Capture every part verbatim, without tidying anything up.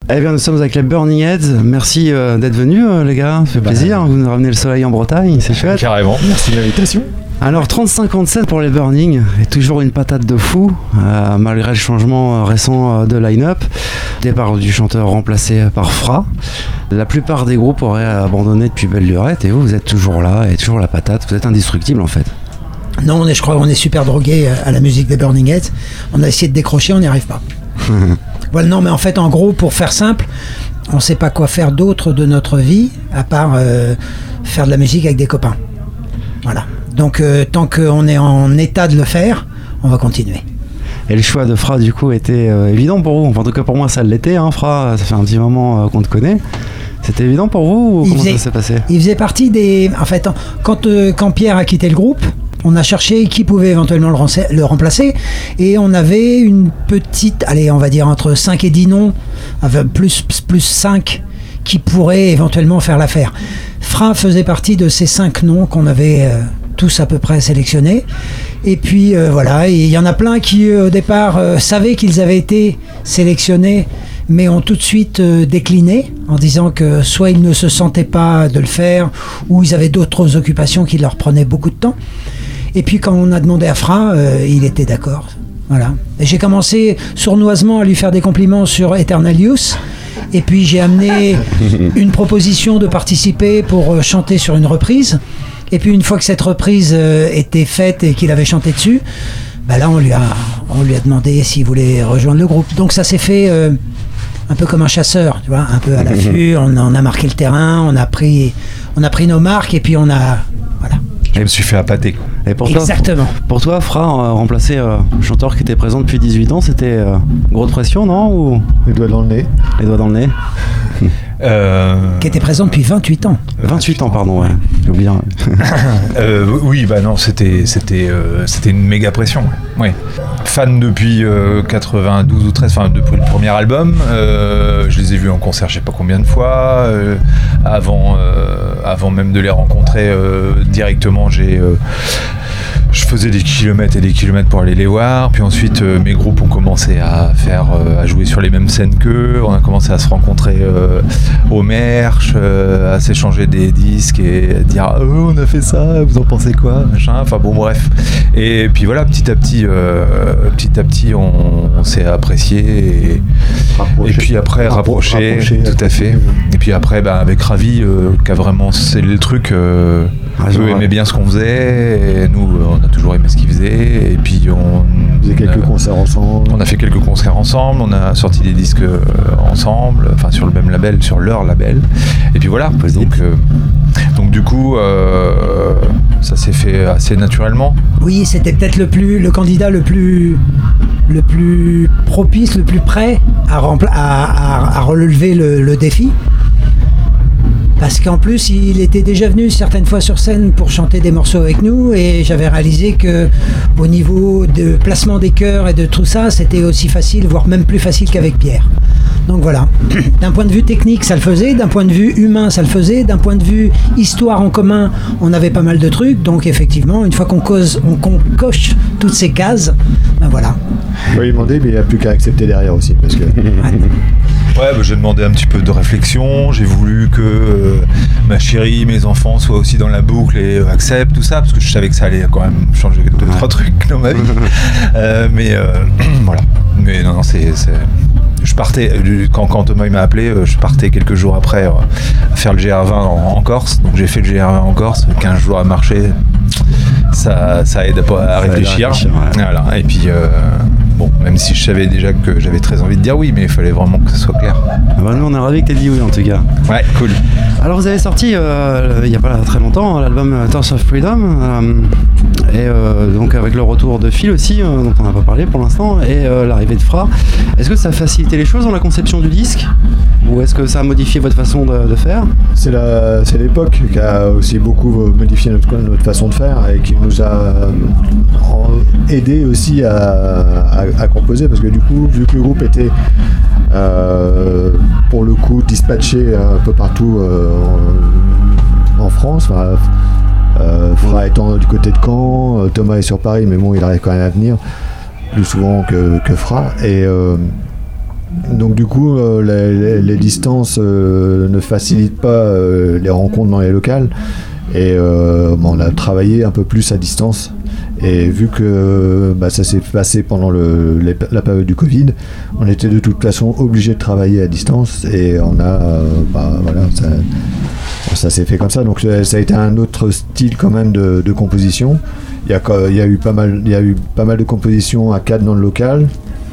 Eh bien, nous sommes avec les Burning Heads. Merci euh, d'être venus, euh, les gars. Ça fait bah, plaisir. Vous nous ramenez le soleil en Bretagne, c'est chouette. Carrément. Merci de l'invitation. Alors, trente cinquante-sept pour les Burning, et toujours une patate de fou, euh, malgré le changement récent de line-up. Départ du chanteur remplacé par Fra. La plupart des groupes auraient abandonné depuis belle lurette, et vous, vous êtes toujours là, et toujours la patate. Vous êtes indestructible, en fait. Non, on est, je crois qu'on est super drogué à la musique des Burning Heads. On a essayé de décrocher, on n'y arrive pas. Voilà, non, mais en fait, en gros, pour faire simple, on ne sait pas quoi faire d'autre de notre vie, à part euh, faire de la musique avec des copains. Voilà. Donc, euh, tant qu'on est en état de le faire, on va continuer. Et le choix de Fra, du coup, était euh, évident pour vous. Enfin, en tout cas, pour moi, ça l'était. Hein, Fra, ça fait un petit moment euh, qu'on te connaît. C'était évident pour vous ou il comment faisait, ça s'est passé ? Il faisait partie des... En fait, quand, euh, quand Pierre a quitté le groupe, on a cherché qui pouvait éventuellement le, rem- le remplacer, et on avait une petite, allez, on va dire entre cinq et dix noms, enfin plus, plus cinq, qui pourraient éventuellement faire l'affaire. Fra faisait partie de ces cinq noms qu'on avait euh, tous à peu près sélectionnés. Et puis euh, voilà, il y en a plein qui euh, au départ euh, savaient qu'ils avaient été sélectionnés, mais ont tout de suite euh, décliné en disant que soit ils ne se sentaient pas de le faire, ou ils avaient d'autres occupations qui leur prenaient beaucoup de temps. Et puis quand on a demandé à Fra, euh, il était d'accord. Voilà. Et j'ai commencé sournoisement à lui faire des compliments sur Eternal Youth. Et puis j'ai amené une proposition de participer pour euh, chanter sur une reprise. Et puis une fois que cette reprise euh, était faite et qu'il avait chanté dessus, bah là on lui a, on lui a demandé s'il voulait rejoindre le groupe. Donc ça s'est fait euh, un peu comme un chasseur, tu vois, un peu à l'affût. On, on a marqué le terrain, on a pris, on a pris nos marques et puis on a, voilà. Je me suis fait appâter. Et pour Exactement. Toi, pour toi, Fra, euh, remplacer euh, un chanteur qui était présent depuis dix-huit ans, c'était euh, grosse pression, non ou... Les doigts dans le nez. Les doigts dans le nez. Euh... Qui était présent depuis vingt-huit ans. vingt-huit ans, pardon, ouais. J'ai oublié. euh, oui, bah non, c'était, c'était, euh, c'était une méga pression. Ouais. Fan depuis euh, quatre-vingt-douze ou treize, enfin depuis le premier album. Euh, je les ai vus en concert, je sais pas combien de fois. Euh, avant, euh, avant même de les rencontrer euh, directement, j'ai euh, je faisais des kilomètres et des kilomètres pour aller les voir. Puis ensuite, euh, mes groupes ont commencé à faire, euh, à jouer sur les mêmes scènes qu'eux. On a commencé à se rencontrer euh, au merch, euh, à s'échanger des disques et à dire oh, on a fait ça, vous en pensez quoi, machin. Enfin bon, bref. Et puis voilà, petit à petit, euh, petit à petit, on, on s'est apprécié et, et puis après rapproché, rapproché tout à fait. Et puis après, bah, avec Ravi, euh, qui a vraiment scellé le truc. Euh, ah, eux aimaient bien ce qu'on faisait et nous, on a toujours aimé ce qu'ils faisaient. Et puis on, on faisait quelques a, concerts ensemble. On a fait quelques concerts ensemble. On a sorti des disques euh, ensemble, enfin sur le même label, sur leur label. Et puis voilà. Donc, euh, donc du coup, euh, ça s'est fait assez naturellement. Oui, c'était peut-être le plus, le candidat le plus, le plus propice, le plus prêt à, rempla- à, à, à relever le, le défi. Parce qu'en plus, il était déjà venu certaines fois sur scène pour chanter des morceaux avec nous, et j'avais réalisé que au niveau de placement des chœurs et de tout ça, c'était aussi facile, voire même plus facile qu'avec Pierre. Donc voilà, d'un point de vue technique, ça le faisait, d'un point de vue humain, ça le faisait, d'un point de vue histoire en commun, on avait pas mal de trucs, donc effectivement, une fois qu'on, cause, on, qu'on coche toutes ces cases, ben voilà. Je vais lui demander, mais il n'y a plus qu'à accepter derrière aussi, parce que... Ouais, bah, j'ai demandé un petit peu de réflexion, j'ai voulu que euh, ma chérie, mes enfants soient aussi dans la boucle et euh, acceptent tout ça, parce que je savais que ça allait quand même changer deux, trois trucs dans ma vie. euh, mais euh, voilà, mais non, non, c'est... c'est... Je partais, quand, quand Thomas il m'a appelé, je partais quelques jours après euh, à faire le G R vingt en, en Corse. Donc j'ai fait le G R vingt en Corse, quinze jours à marcher, ça, ça aide à, à réfléchir. réfléchir ouais. Voilà. Et puis, euh, bon, même si je savais déjà que j'avais très envie de dire oui, mais il fallait vraiment que ce soit clair. Bah nous on est ravis que tu aies dit oui en tout cas. Ouais, cool. Alors vous avez sorti euh, il n'y a pas très longtemps l'album Thirst of Freedom, euh, et euh, donc avec le retour de Phil aussi, euh, dont on n'a pas parlé pour l'instant, et euh, l'arrivée de Fra. Est-ce que ça a facilité les choses dans la conception du disque, ou est-ce que ça a modifié votre façon de, de faire ? C'est, la, c'est l'époque qui a aussi beaucoup modifié notre, notre façon de faire et qui nous a aidé aussi à, à, à composer, parce que du coup, vu que le groupe était euh, pour le coup dispatché un peu partout euh, en, en France, enfin, euh, Fra étant du côté de Caen, Thomas est sur Paris, mais bon, il arrive quand même à venir plus souvent que, que Fra, et euh, donc du coup, euh, les, les, les distances euh, ne facilitent pas euh, les rencontres dans les locales. Et euh, bon, on a travaillé un peu plus à distance. Et vu que bah, ça s'est passé pendant le, les, la période du Covid, on était de toute façon obligé de travailler à distance. Et on a, euh, bah, voilà, ça, ça s'est fait comme ça. Donc ça a été un autre style quand même de, de composition. Il y a, il y a eu pas mal, il y a eu pas mal de compositions à quatre dans le local,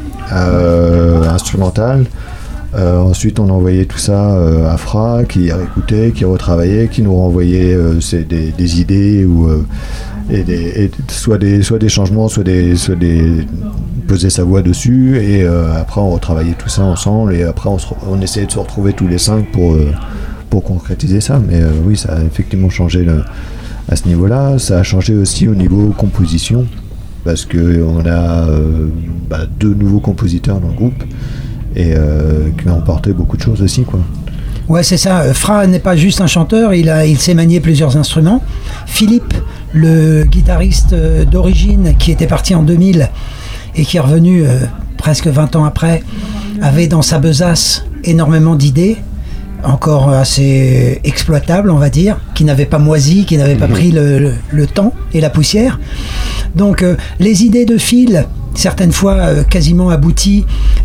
euh, instrumentales. Euh, ensuite, on envoyait tout ça euh, à Fra, qui écoutait, qui retravaillait, qui nous renvoyait euh, c'est des, des idées ou euh, et des, et soit des soit des changements, soit des soit des poser sa voix dessus. Et euh, après, on retravaillait tout ça ensemble. Et après, on, se, on essayait de se retrouver tous les cinq pour euh, pour concrétiser ça. Mais euh, oui, ça a effectivement changé le, à ce niveau-là. Ça a changé aussi au niveau composition, parce que on a euh, bah, deux nouveaux compositeurs dans le groupe. Et euh, qui ont apporté beaucoup de choses aussi, quoi. Ouais, c'est ça. Fra n'est pas juste un chanteur, il, a, il sait manier plusieurs instruments. Philippe, le guitariste d'origine qui était parti en deux mille et qui est revenu euh, presque vingt ans après, avait dans sa besace énormément d'idées, encore assez exploitables, on va dire, qui n'avaient pas moisi, qui n'avaient pas pris le, le, le temps et la poussière. Donc euh, les idées de Phil, certaines fois euh, quasiment abouties,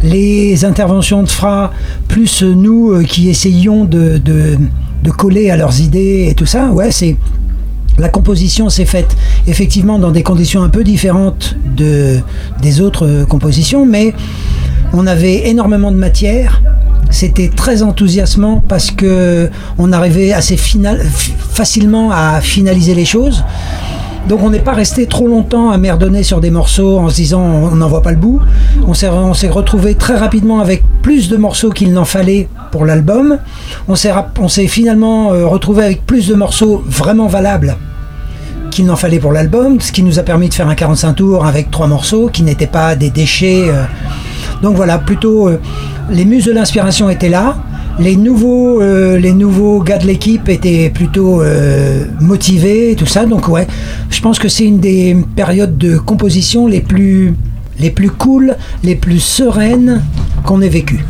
les interventions de Fra, plus euh, nous euh, qui essayions de, de, de coller à leurs idées et tout ça, ouais, c'est... La composition s'est faite effectivement dans des conditions un peu différentes de, des autres euh, compositions, mais on avait énormément de matière. C'était très enthousiasmant parce que on arrivait assez final, facilement à finaliser les choses. Donc on n'est pas resté trop longtemps à merdonner sur des morceaux en se disant on n'en voit pas le bout. On s'est, on s'est retrouvé très rapidement avec plus de morceaux qu'il n'en fallait pour l'album. On s'est, on s'est finalement retrouvé avec plus de morceaux vraiment valables qu'il n'en fallait pour l'album, ce qui nous a permis de faire un quarante-cinq tours avec trois morceaux qui n'étaient pas des déchets. Donc voilà, plutôt les muses de l'inspiration étaient là. Les nouveaux, euh, les nouveaux gars de l'équipe étaient plutôt euh, motivés et tout ça. Donc ouais, je pense que c'est une des périodes de composition les plus, les plus cool, les plus sereines qu'on ait vécues.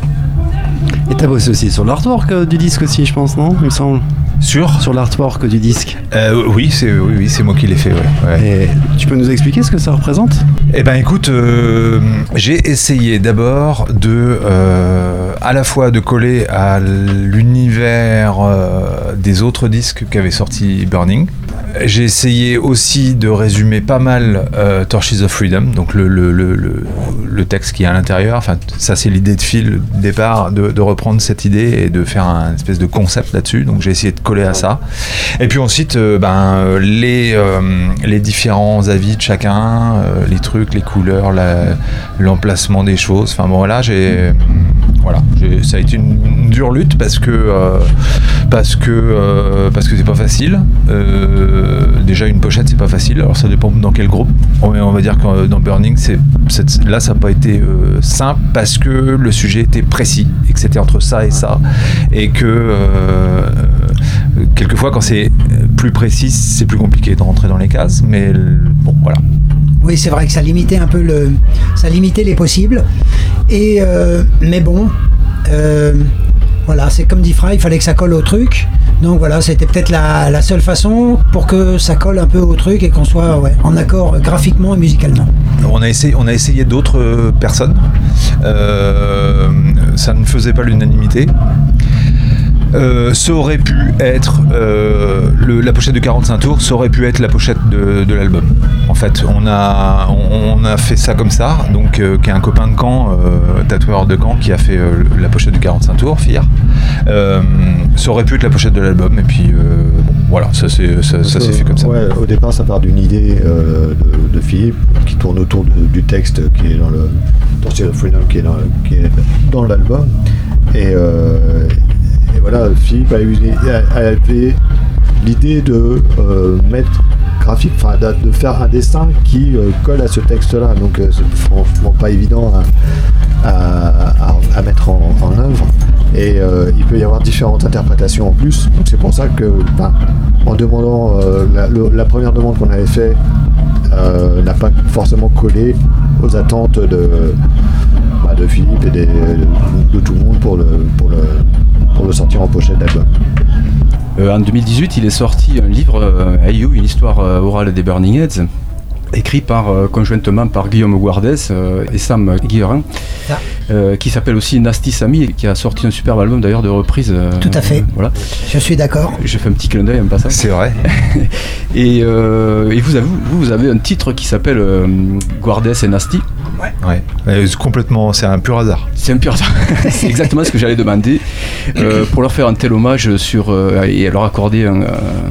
Et t'as bossé aussi sur l'artwork du disque aussi, je pense, non ? Il me semble. Sur Sur l'artwork du disque. euh, Oui, c'est oui, oui, c'est moi qui l'ai fait. Ouais, ouais. Et tu peux nous expliquer ce que ça représente ? Eh ben, écoute, euh, j'ai essayé d'abord de, euh, à la fois de coller à l'univers euh, des autres disques qu'avait sorti Burning. J'ai essayé aussi de résumer pas mal euh, Torches of Freedom, donc le, le, le, le, le texte qui est à l'intérieur. Enfin, ça, c'est l'idée de Phil, de départ, de, de reprendre cette idée et de faire un espèce de concept là-dessus. Donc, j'ai essayé de coller à ça. Et puis ensuite, euh, ben, les, euh, les différents avis de chacun, euh, les trucs, les couleurs, la, l'emplacement des choses. Enfin, bon, voilà, j'ai... Voilà, j'ai, ça a été une, une dure lutte parce que euh, parce que euh, parce que c'est pas facile. Euh, déjà une pochette c'est pas facile. Alors ça dépend dans quel groupe. On, on va dire que dans Burning c'est, c'est là ça n'a pas été euh, simple parce que le sujet était précis et que c'était entre ça et ça et que euh, quelquefois quand c'est plus précis c'est plus compliqué de rentrer dans les cases. Mais bon voilà. Oui, c'est vrai que ça limitait un peu le, ça limitait les possibles. Et euh, mais bon, euh, voilà, c'est comme dit Fra, il fallait que ça colle au truc. Donc voilà, c'était peut-être la, la seule façon pour que ça colle un peu au truc et qu'on soit ouais, en accord graphiquement et musicalement. On a essayé, on a essayé d'autres personnes. Euh, ça ne faisait pas l'unanimité. Euh, ça aurait pu être euh, le, la pochette de quarante-cinq tours, ça aurait pu être la pochette de, de l'album. En fait, on a, on, on a fait ça comme ça, donc euh, qui est un copain de Caen, euh, tatoueur de Caen, qui a fait euh, la pochette de quarante-cinq tours, Fir. Euh, ça aurait pu être la pochette de l'album, et puis euh, bon, voilà, ça, c'est, ça, ça s'est fait comme ça. Ouais, au départ, ça part d'une idée euh, de, de Philippe qui tourne autour de, du texte qui est dans le Torches of Freedom, qui est dans, qui est dans l'album, et euh, Et voilà, Philippe avait l'idée de euh, mettre graphique, enfin de, de faire un dessin qui euh, colle à ce texte-là. Donc euh, c'est franchement pas évident à, à, à, à mettre en, en œuvre. Et euh, il peut y avoir différentes interprétations en plus. Donc c'est pour ça que, ben, en demandant euh, la, le, la première demande qu'on avait fait euh, n'a pas forcément collé aux attentes de bah, de Philippe et des, de, de tout le monde pour le, pour le, pour le sortir en pochette d'album. Euh, en deux mille dix-huit, il est sorti un livre, euh, Hey You, une histoire euh, orale des Burning Heads, écrit par, euh, conjointement par Guillaume Guardès euh, et Sam Guillerin, ah. euh, qui s'appelle aussi Nasty Samy, qui a sorti un superbe album d'ailleurs de reprise. Euh, Tout à fait. Euh, voilà. Je suis d'accord. Je fais un petit clin d'œil en passant. C'est vrai. et, euh, et vous, avez, vous, vous avez un titre qui s'appelle euh, Guardès et Nasty. Ouais. ouais. Euh, complètement, c'est un pur hasard. C'est un pur hasard. C'est exactement ce que j'allais demander. Euh, pour leur faire un tel hommage sur, euh, et leur accorder un,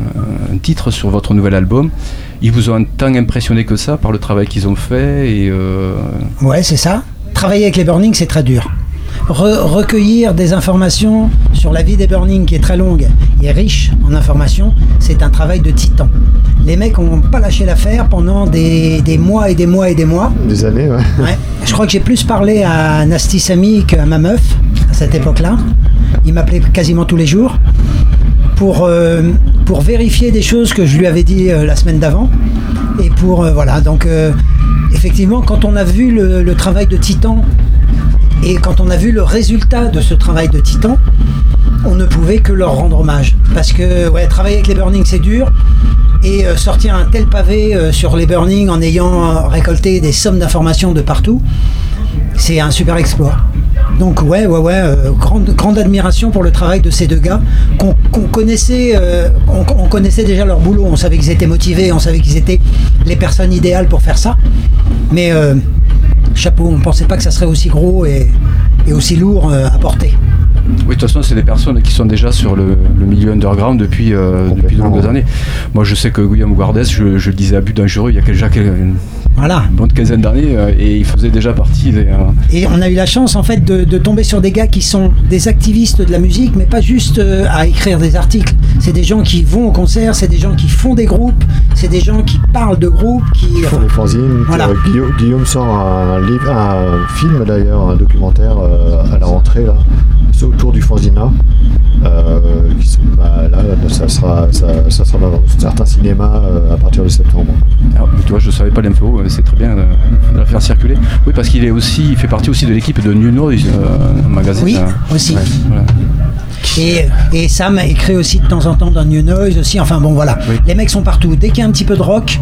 un titre sur votre nouvel album. Ils vous ont tant impressionné que ça par le travail qu'ils ont fait et euh... Ouais, c'est ça. Travailler avec les Burning, c'est très dur. Re- recueillir des informations sur la vie des Burning, qui est très longue et riche en informations, c'est un travail de titan. Les mecs n'ont pas lâché l'affaire pendant des, des mois et des mois et des mois. Des années, ouais. ouais. Je crois que j'ai plus parlé à Nasty Samy qu'à ma meuf à cette époque-là. Il m'appelait quasiment tous les jours. Pour, euh, pour vérifier des choses que je lui avais dit euh, la semaine d'avant. Et pour, euh, voilà, donc euh, effectivement, quand on a vu le, le travail de Titan et quand on a vu le résultat de ce travail de Titan, on ne pouvait que leur rendre hommage. Parce que, ouais, travailler avec les Burning, c'est dur. Et euh, sortir un tel pavé euh, sur les Burning en ayant euh, récolté des sommes d'informations de partout, c'est un super exploit. Donc ouais, ouais, ouais, euh, grande, grande admiration pour le travail de ces deux gars qu'on, qu'on connaissait, euh, on, on connaissait déjà leur boulot, on savait qu'ils étaient motivés, on savait qu'ils étaient les personnes idéales pour faire ça. Mais euh, chapeau, on ne pensait pas que ça serait aussi gros et, et aussi lourd euh, à porter. Oui, de toute façon, c'est des personnes qui sont déjà sur le, le milieu underground depuis, euh, depuis de longues années. Moi, je sais que Guillaume Guardès, je, je le disais à But Dangereux il y a déjà quelques, une voilà. bonne quinzaine d'années, euh, et il faisait déjà partie des... Euh... Et on a eu la chance, en fait, de, de tomber sur des gars qui sont des activistes de la musique, mais pas juste euh, à écrire des articles. C'est des gens qui vont au concert, c'est des gens qui font des groupes, c'est des gens qui parlent de groupes, qui... Ils font des fanzines. Voilà. Euh, Guillaume, Guillaume sort un, livre, un film d'ailleurs, un documentaire euh, à la rentrée, là. Autour du Fanzina, euh, qui, bah, là ça sera, ça, ça sera dans certains cinémas euh, à partir de septembre. Alors, mais tu vois, je ne savais pas l'info, c'est très bien de, de la faire circuler. Oui, parce qu'il est aussi, il fait partie aussi de l'équipe de New Noise, euh, un magazine. Oui, euh, aussi. Ouais, voilà. Et, et Sam écrit aussi de temps en temps dans New Noise aussi. Enfin bon, voilà. Oui. Les mecs sont partout. Dès qu'il y a un petit peu de rock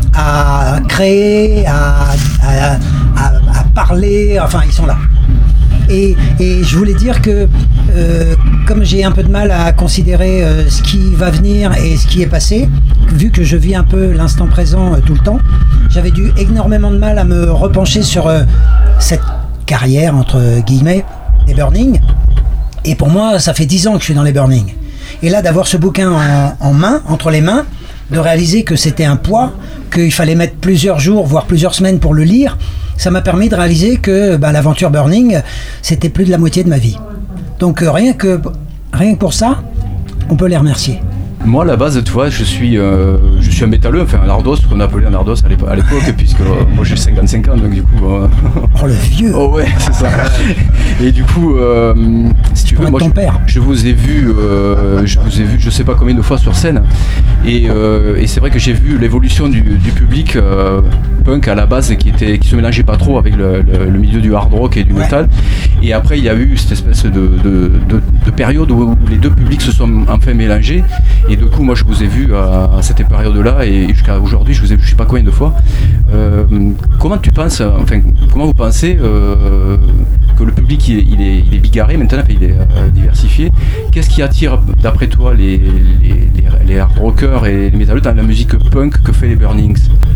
à créer, à, à, à, à parler, enfin ils sont là. Et, et je voulais dire que euh, comme j'ai un peu de mal à considérer euh, ce qui va venir et ce qui est passé, vu que je vis un peu l'instant présent euh, tout le temps, j'avais dû énormément de mal à me repencher sur euh, cette carrière, entre guillemets, des Burning. Et pour moi, ça fait dix ans que je suis dans les Burning. Et là, d'avoir ce bouquin en, en main, entre les mains, de réaliser que c'était un poids, qu'il fallait mettre plusieurs jours, voire plusieurs semaines pour le lire, ça m'a permis de réaliser que bah, l'aventure Burning, c'était plus de la moitié de ma vie. Donc euh, rien que, rien que pour ça, on peut les remercier. Moi, à la base, tu vois, je suis, euh, je suis un métalleux, enfin un ardos, qu'on appelait un ardos à l'époque, à l'époque puisque euh, moi j'ai cinquante-cinq ans, donc du coup... Euh... Oh, le vieux. Oh ouais, c'est ça. Et du coup, euh, si tu veux, moi, ton je, père. je vous ai vu, euh, je vous ai vu, je sais pas combien de fois sur scène, et, euh, et c'est vrai que j'ai vu l'évolution du, du public euh, punk à la base, qui était, qui se mélangeait pas trop avec le, le, le milieu du hard rock et du ouais. metal. Et après, il y a eu cette espèce de, de, de, de période où, où les deux publics se sont enfin mélangés. Et du coup, moi, je vous ai vu à, à cette période-là, et jusqu'à aujourd'hui, je vous ai vu, je sais pas combien de fois. Euh, comment tu penses, enfin, comment vous pensez euh, que le public il est, il est, il est bigarré maintenant, enfin, il est euh, diversifié. Qu'est-ce qui attire, d'après toi, les, les, les, les hard rockers et les métalleux dans la musique punk que fait les Burnings?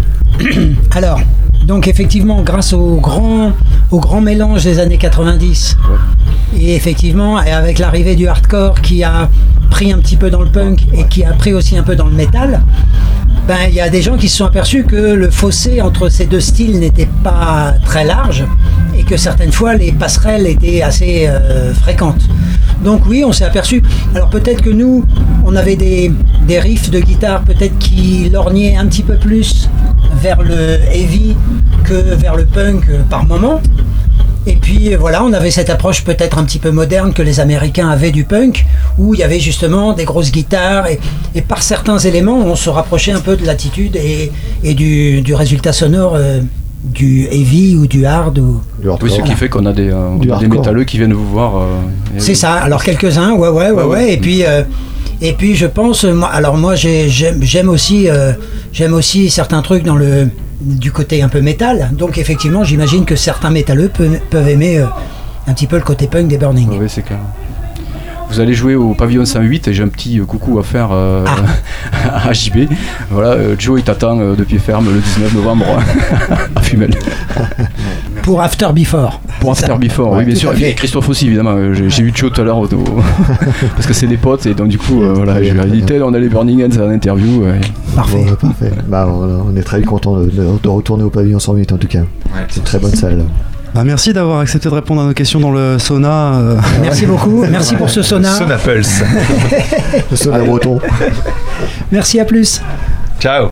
Alors, donc effectivement, grâce au grand, au grand mélange des années quatre-vingt-dix, ouais. et effectivement, et avec l'arrivée du hardcore qui a pris un petit peu dans le punk et qui a pris aussi un peu dans le métal, ben il y a des gens qui se sont aperçus que le fossé entre ces deux styles n'était pas très large et que certaines fois les passerelles étaient assez euh, fréquentes. Donc oui, on s'est aperçu. Alors peut-être que nous, on avait des, des riffs de guitare peut-être qui lorgnaient un petit peu plus vers le heavy que vers le punk par moment. Et puis voilà, on avait cette approche peut-être un petit peu moderne que les Américains avaient du punk, où il y avait justement des grosses guitares, et, et par certains éléments, on se rapprochait un peu de l'attitude et, et du, du résultat sonore euh, du heavy ou du hard. Ou... Du hardcore. Oui, ce qui fait qu'on a des, euh, Du on a des hardcore. métalleux qui viennent vous voir. euh, et- C'est ça, alors quelques-uns, ouais, ouais, ouais, ouais, ouais. et puis... euh, Et puis je pense, moi, alors moi j'ai- j'aime j'aime aussi, euh, j'aime aussi certains trucs dans le du côté un peu métal. Donc effectivement, j'imagine que certains métalleux peuvent, peuvent aimer euh, un petit peu le côté punk des Burning. Oui, c'est clair. Vous allez jouer au pavillon cent huit et j'ai un petit euh, coucou à faire euh, à J B. Voilà, euh, Joe il t'attend euh, de pied ferme le dix-neuf novembre à Fumel. Pour After Before. Pour After ça. Before, Ouais, oui bien tout sûr. à fait. Et Christophe aussi évidemment. Euh, J'ai j'ai vu Joe tout à l'heure au- au- parce que c'est des potes et donc du coup euh, voilà, Très je bien, lui ai très dit bien. Ted, on a les Burning Hands à l'interview. euh, Parfait. Bon, parfait. Bah, voilà, on est très content de, de- de retourner au pavillon cent huit en tout cas. C'est une très bonne salle. Bah, merci d'avoir accepté de répondre à nos questions dans le sauna. euh. Merci beaucoup, merci pour ce sauna. Sonapulse. Le sauna breton. Merci, à plus. Ciao.